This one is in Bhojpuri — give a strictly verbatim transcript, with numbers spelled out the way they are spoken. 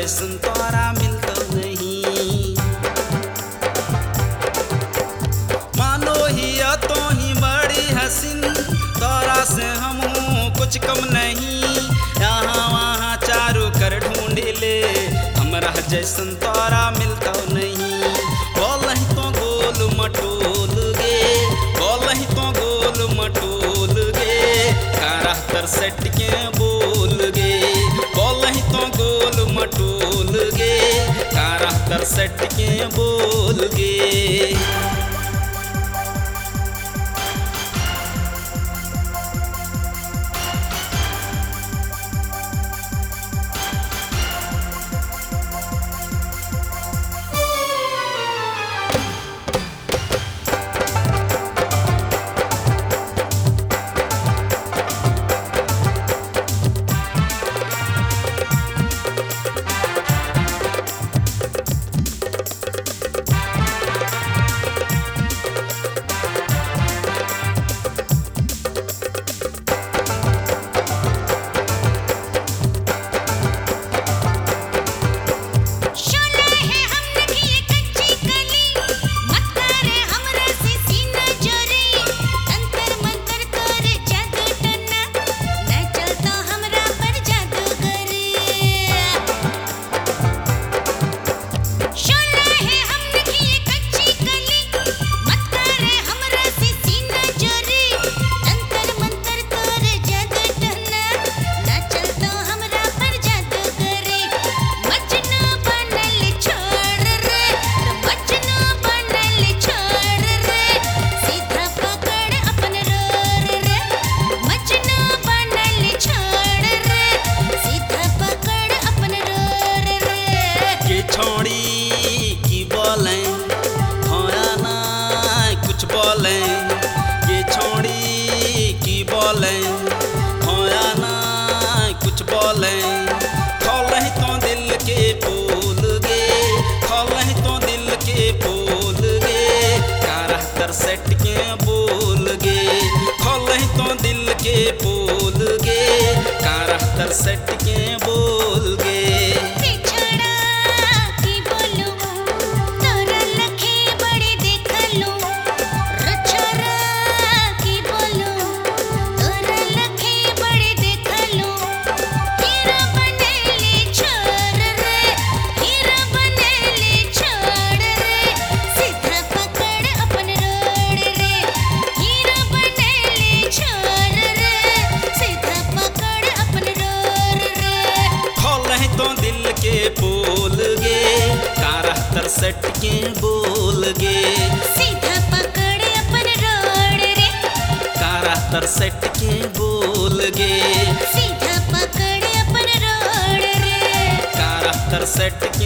जैसन तोरा मिलतो नहीं। मानो हिया तो ही बड़ी हसीन, तोरा से हम कुछ कम नहीं। यहाँ वहाँ चारों कर ढूंढ ले, हमरा जैसन तोरा मिलतो नहीं। बोलही तो गोल मटोल गे, बोलही तो गोल मटोल गे, कारा तर सेट के बोल गे। बोलही तो गोल मटोल गे, कारा तर सेट के बोल गे। ये छोड़ी की बोले होया ना कुछ बोले। खोलही तो दिल के पोल गे, खोलही तो दिल के पोल गे, कारा तर सेट के बोल गे। खोलही तो दिल के पोल गे, कारा तर सेट के बोल गे। तो दिल के बोल गे, कारा तर सेट के बोल गे। सीधा पकड़ अपन रोड रे, कारा तर सेट के बोल गे। सीधा पकड़ अपन रोड रे, कारा तर सेट